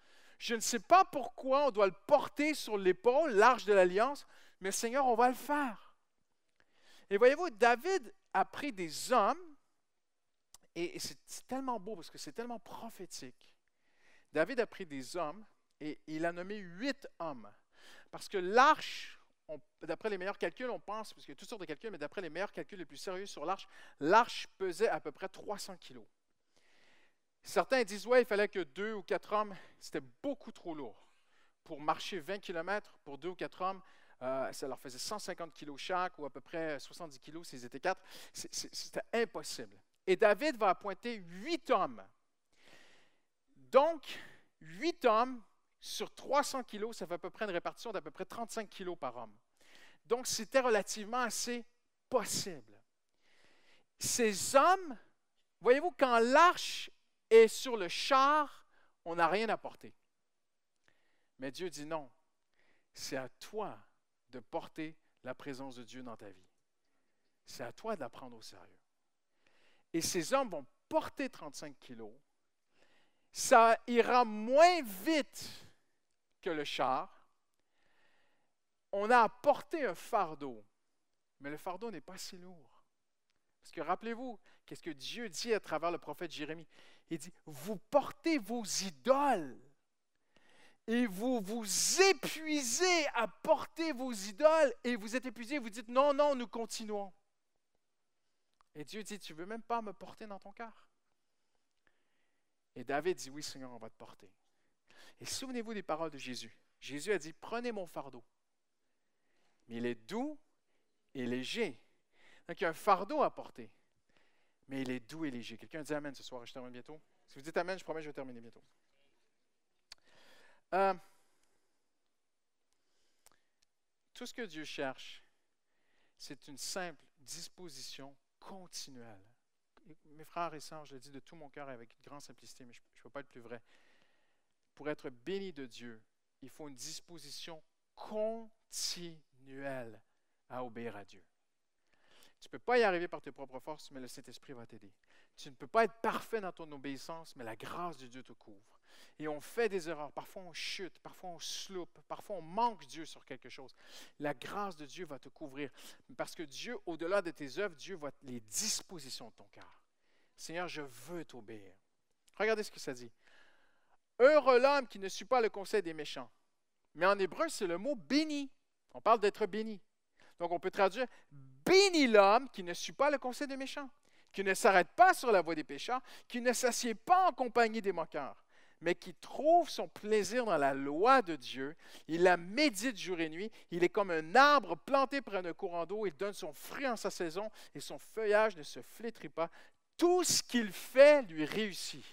Je ne sais pas pourquoi on doit le porter sur l'épaule, l'arche de l'Alliance, mais Seigneur, on va le faire. Et voyez-vous, David a pris des hommes, et c'est tellement beau parce que c'est tellement prophétique. David a pris des hommes et il a nommé 8 hommes. Parce que l'arche, d'après les meilleurs calculs, on pense, parce qu'il y a toutes sortes de calculs, mais d'après les meilleurs calculs les plus sérieux sur l'arche pesait à peu près 300 kilos. Certains disent, ouais, il fallait que 2 ou 4 hommes, c'était beaucoup trop lourd. Pour marcher 20 km, pour 2 ou 4 hommes, ça leur faisait 150 kilos chaque, ou à peu près 70 kilos s'ils étaient 4. C'était impossible. Et David va appointer 8 hommes. Donc, 8 hommes sur 300 kilos, ça fait à peu près une répartition d'à peu près 35 kilos par homme. Donc, c'était relativement assez possible. Ces hommes, voyez-vous, quand l'arche est sur le char, on n'a rien à porter. Mais Dieu dit non, c'est à toi de porter la présence de Dieu dans ta vie. C'est à toi de la prendre au sérieux. Et ces hommes vont porter 35 kilos. Ça ira moins vite que le char. On a apporté un fardeau, mais le fardeau n'est pas si lourd. Parce que rappelez-vous, qu'est-ce que Dieu dit à travers le prophète Jérémie? Il dit, vous portez vos idoles et vous vous épuisez à porter vos idoles et vous êtes épuisés, vous dites, non, non, nous continuons. Et Dieu dit, tu ne veux même pas me porter dans ton cœur? Et David dit, oui Seigneur, on va te porter. Et souvenez-vous des paroles de Jésus. Jésus a dit, prenez mon fardeau. Mais il est doux et léger. Donc il y a un fardeau à porter. Mais il est doux et léger. Quelqu'un dit amen ce soir et je termine bientôt. Si vous dites amen, je promets que je vais terminer bientôt. Tout ce que Dieu cherche, c'est une simple disposition continuelle. Mes frères et sœurs, je le dis de tout mon cœur avec une grande simplicité, mais je ne peux pas être plus vrai. Pour être béni de Dieu, il faut une disposition continuelle à obéir à Dieu. Tu ne peux pas y arriver par tes propres forces, mais le Saint-Esprit va t'aider. Tu ne peux pas être parfait dans ton obéissance, mais la grâce de Dieu te couvre. Et on fait des erreurs. Parfois, on chute. Parfois, on se loupe. Parfois, on manque Dieu sur quelque chose. La grâce de Dieu va te couvrir. Parce que Dieu, au-delà de tes œuvres, Dieu voit les dispositions de ton cœur. Seigneur, je veux t'obéir. Regardez ce que ça dit. Heureux l'homme qui ne suit pas le conseil des méchants. Mais en hébreu, c'est le mot béni. On parle d'être béni. Donc, on peut traduire béni l'homme qui ne suit pas le conseil des méchants, qui ne s'arrête pas sur la voie des pécheurs, qui ne s'assied pas en compagnie des moqueurs, mais qui trouve son plaisir dans la loi de Dieu. Il la médite jour et nuit. Il est comme un arbre planté près d'un courant d'eau. Il donne son fruit en sa saison et son feuillage ne se flétrit pas. Tout ce qu'il fait lui réussit.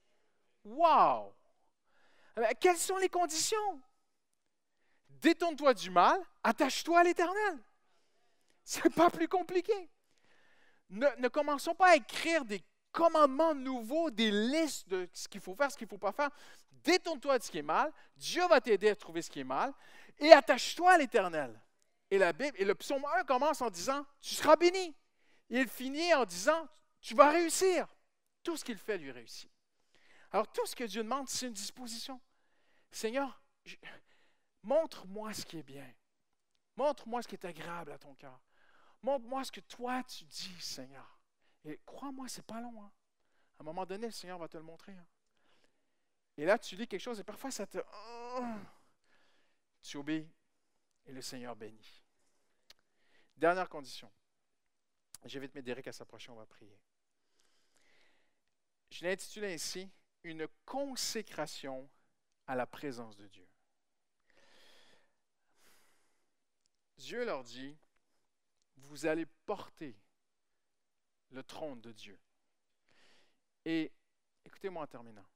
Wow! Quelles sont les conditions? Détourne-toi du mal, attache-toi à l'Éternel. Ce n'est pas plus compliqué. Ne commençons pas à écrire des commandements nouveaux, des listes de ce qu'il faut faire, ce qu'il ne faut pas faire. Détourne-toi de ce qui est mal. Dieu va t'aider à trouver ce qui est mal. Et attache-toi à l'Éternel. Et le psaume 1 commence en disant, tu seras béni. Et il finit en disant, tu vas réussir. Tout ce qu'il fait lui réussit. Alors tout ce que Dieu demande, c'est une disposition. Seigneur, montre-moi ce qui est bien. Montre-moi ce qui est agréable à ton cœur. Montre-moi ce que toi tu dis, Seigneur. Et crois-moi, ce n'est pas long. Hein? À un moment donné, le Seigneur va te le montrer. Hein? Et là, tu lis quelque chose et parfois ça te... tu obéis et le Seigneur bénit. Dernière condition. J'invite Médéric à s'approcher, on va prier. Je l'ai intitulé ainsi, une consécration à la présence de Dieu. Dieu leur dit, vous allez porter le trône de Dieu. Et écoutez-moi en terminant.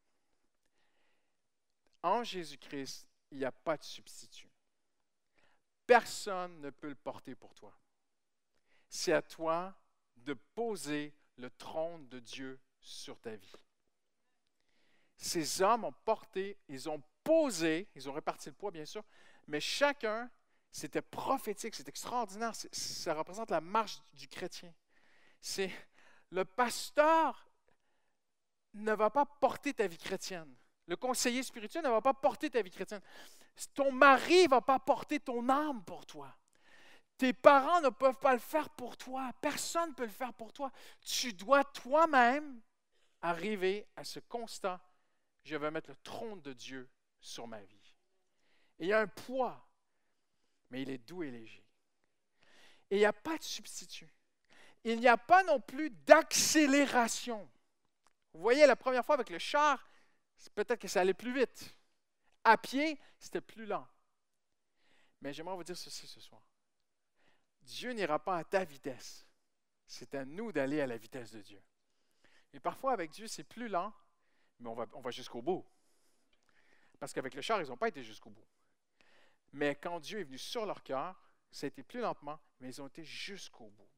En Jésus-Christ, il n'y a pas de substitut. Personne ne peut le porter pour toi. C'est à toi de poser le trône de Dieu sur ta vie. Ces hommes ont porté, ils ont posé, ils ont réparti le poids bien sûr, mais chacun, c'était prophétique, c'est extraordinaire, ça représente la marche du chrétien. Le pasteur ne va pas porter ta vie chrétienne. Le conseiller spirituel ne va pas porter ta vie chrétienne. Ton mari ne va pas porter ton âme pour toi. Tes parents ne peuvent pas le faire pour toi. Personne ne peut le faire pour toi. Tu dois toi-même arriver à ce constat. Je vais mettre le trône de Dieu sur ma vie. Et il y a un poids, mais il est doux et léger. Et il n'y a pas de substitut. Il n'y a pas non plus d'accélération. Vous voyez, la première fois avec le char, peut-être que ça allait plus vite. À pied, c'était plus lent. Mais j'aimerais vous dire ceci ce soir. Dieu n'ira pas à ta vitesse. C'est à nous d'aller à la vitesse de Dieu. Et parfois, avec Dieu, c'est plus lent, mais on va jusqu'au bout. Parce qu'avec le char, ils n'ont pas été jusqu'au bout. Mais quand Dieu est venu sur leur cœur, ça a été plus lentement, mais ils ont été jusqu'au bout.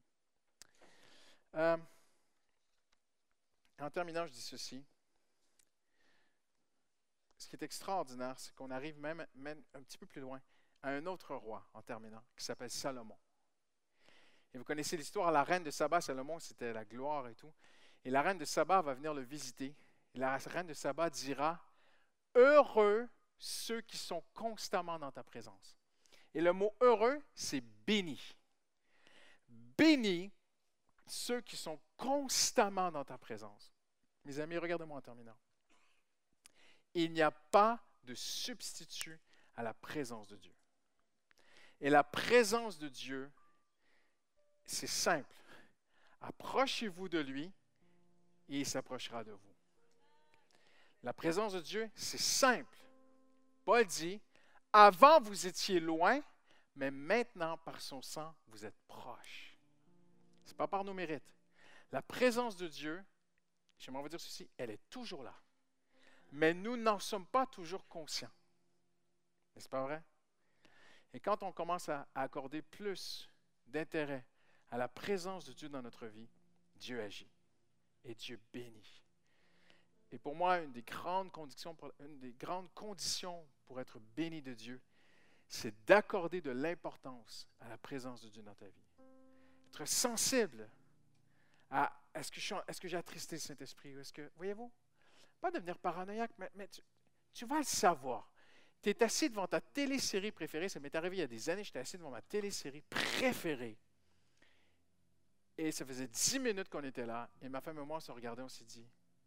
En terminant, je dis ceci. Ce qui est extraordinaire, c'est qu'on arrive même un petit peu plus loin à un autre roi, en terminant, qui s'appelle Salomon. Et vous connaissez l'histoire, la reine de Saba, Salomon, c'était la gloire et tout. Et la reine de Saba va venir le visiter. Et la reine de Saba dira, « Heureux ceux qui sont constamment dans ta présence. » Et le mot « heureux », c'est « béni ». Béni ceux qui sont constamment dans ta présence. Mes amis, regardez-moi en terminant. Il n'y a pas de substitut à la présence de Dieu. Et la présence de Dieu, c'est simple. Approchez-vous de lui et il s'approchera de vous. La présence de Dieu, c'est simple. Paul dit, avant vous étiez loin, mais maintenant par son sang, vous êtes proches. Ce n'est pas par nos mérites. La présence de Dieu, j'aimerais vous dire ceci, elle est toujours là. Mais nous n'en sommes pas toujours conscients. N'est-ce pas vrai? Et quand on commence à accorder plus d'intérêt à la présence de Dieu dans notre vie, Dieu agit et Dieu bénit. Et pour moi, une des grandes conditions pour être béni de Dieu, c'est d'accorder de l'importance à la présence de Dieu dans ta vie. Être sensible à est-ce que j'ai attristé le Saint-Esprit? Voyez-vous? Pas devenir paranoïaque, mais tu vas le savoir. Tu es assis devant ta télésérie préférée. Ça m'est arrivé il y a des années, j'étais assis devant ma télésérie préférée. Et ça faisait 10 minutes qu'on était là. Et ma femme et moi, on se regardait, on s'est dit,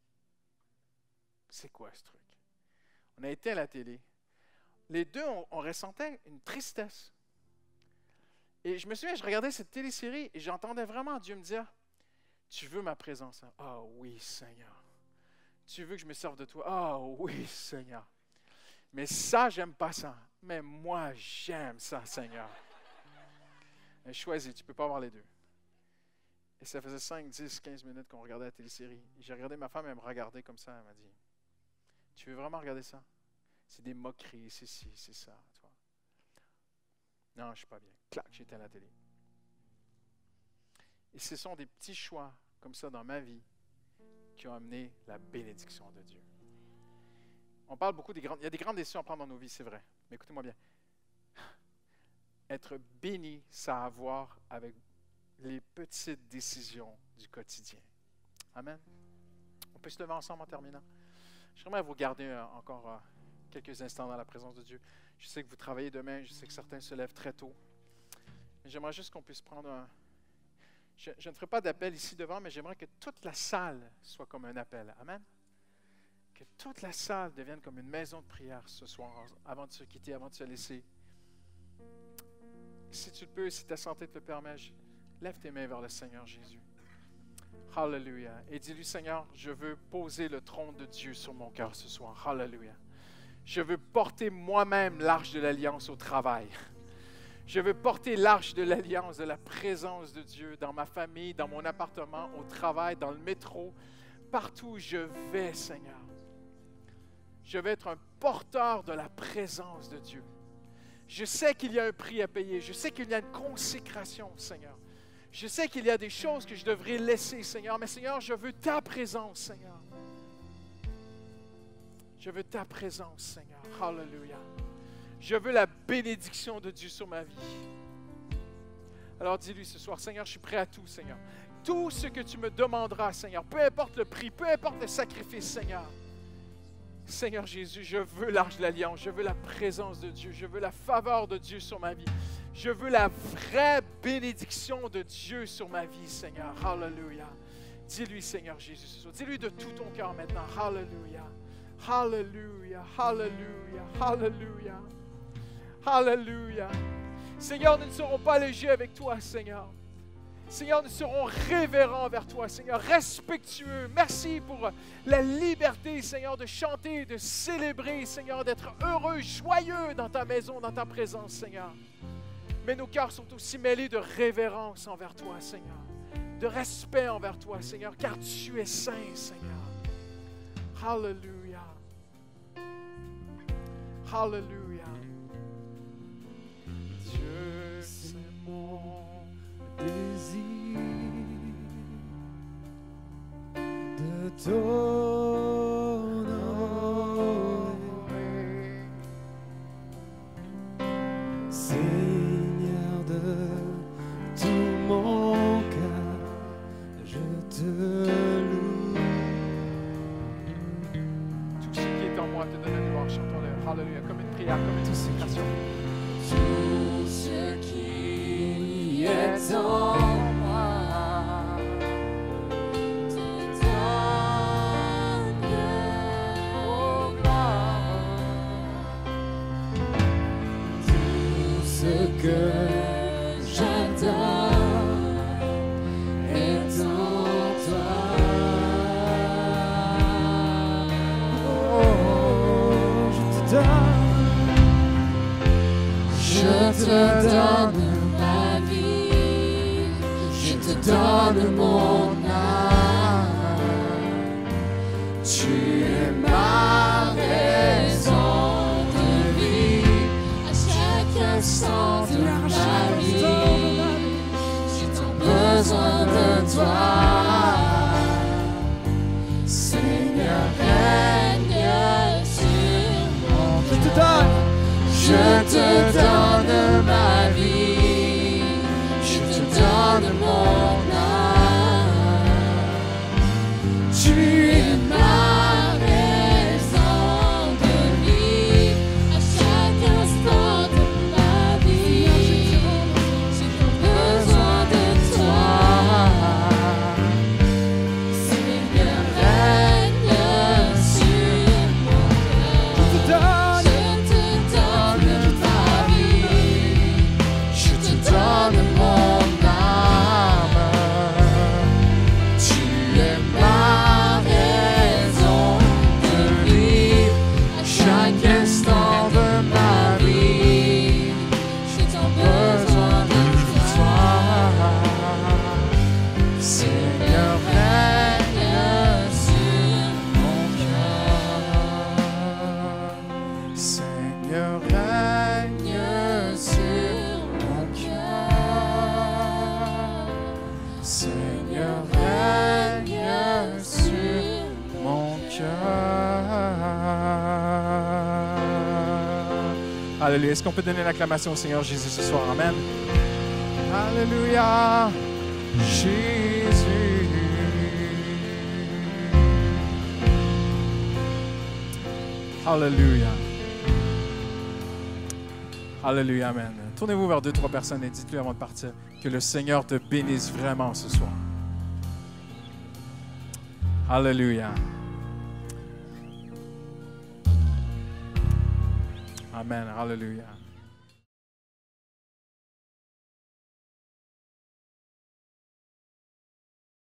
c'est quoi ce truc? On a été à la télé. Les deux, on ressentait une tristesse. Et je me souviens, je regardais cette télésérie et j'entendais vraiment Dieu me dire, tu veux ma présence? Ah oui, Seigneur. Tu veux que je me serve de toi? Ah oui, Seigneur. Mais ça, j'aime pas ça. Mais moi, j'aime ça, Seigneur. Mais choisis, tu ne peux pas avoir les deux. Et ça faisait 5, 10, 15 minutes qu'on regardait la télésérie. J'ai regardé ma femme, elle me regardait comme ça, elle m'a dit, tu veux vraiment regarder ça? C'est des moqueries, c'est ci, c'est ça. Toi. Non, je ne suis pas bien. Clac, j'étais à la télé. Et ce sont des petits choix comme ça dans ma vie qui ont amené la bénédiction de Dieu. On parle beaucoup il y a des grandes décisions à prendre dans nos vies, c'est vrai. Mais écoutez-moi bien. Être béni, ça a à voir avec les petites décisions du quotidien. Amen. On peut se lever ensemble en terminant. J'aimerais vous garder encore quelques instants dans la présence de Dieu. Je sais que vous travaillez demain, je sais que certains se lèvent très tôt. J'aimerais juste qu'on puisse prendre un... Je ne ferai pas d'appel ici devant, mais j'aimerais que toute la salle soit comme un appel. Amen. Que toute la salle devienne comme une maison de prière ce soir, avant de se quitter, avant de se laisser. Si tu le peux, si ta santé te le permet, lève tes mains vers le Seigneur Jésus. Hallelujah. Et dis-lui, Seigneur, je veux poser le trône de Dieu sur mon cœur ce soir. Hallelujah. Je veux porter moi-même l'arche de l'Alliance au travail. Je veux porter l'arche de l'Alliance, de la présence de Dieu dans ma famille, dans mon appartement, au travail, dans le métro, partout où je vais, Seigneur. Je vais être un porteur de la présence de Dieu. Je sais qu'il y a un prix à payer. Je sais qu'il y a une consécration, Seigneur. Je sais qu'il y a des choses que je devrais laisser, Seigneur. Mais Seigneur, je veux ta présence, Seigneur. Je veux ta présence, Seigneur. Hallelujah. Je veux la bénédiction de Dieu sur ma vie. Alors dis-lui ce soir, Seigneur, je suis prêt à tout, Seigneur. Tout ce que tu me demanderas, Seigneur, peu importe le prix, peu importe le sacrifice, Seigneur. Seigneur Jésus, je veux l'arche de l'Alliance, je veux la présence de Dieu, je veux la faveur de Dieu sur ma vie. Je veux la vraie bénédiction de Dieu sur ma vie, Seigneur. Hallelujah. Dis-lui, Seigneur Jésus, ce soir. Dis-lui de tout ton cœur maintenant. Hallelujah. Hallelujah. Hallelujah. Hallelujah. Hallelujah. Seigneur, nous ne serons pas légers avec toi, Seigneur. Seigneur, nous serons révérents vers toi, Seigneur, respectueux. Merci pour la liberté, Seigneur, de chanter, de célébrer, Seigneur, d'être heureux, joyeux dans ta maison, dans ta présence, Seigneur. Mais nos cœurs sont aussi mêlés de révérence envers toi, Seigneur, de respect envers toi, Seigneur, car tu es saint, Seigneur. Hallelujah. Hallelujah. Dieu, c'est mon désir de t'honorer, Seigneur de tout mon cœur, je te loue. Tout ce qui est en moi te donne la gloire. Chantons-le. Hallelujah. Comme une prière, comme une consécration. Tout ce qui est en moi te donne gloire. Tout ce que j'adore est en toi. Oh, je te donne ma vie, je te donne mon âme. Tu es ma raison de vie, à chaque instant de ma vie. J'ai tant besoin de toi, Seigneur, règne sur mon cœur. Je te donne. Je te donne ma vie, je te donne mon âme. Tu es ma raison de vie, à chaque instant de ma vie. J'ai tant besoin de toi, Seigneur, règne sur mon cœur. Je te donne. Alléluia. Est-ce qu'on peut donner l'acclamation au Seigneur Jésus ce soir? Amen. Alléluia. Jésus. Alléluia. Alléluia. Amen. Tournez-vous vers 2-3 personnes et dites-lui avant de partir que le Seigneur te bénisse vraiment ce soir. Alléluia. Amen. Alléluia.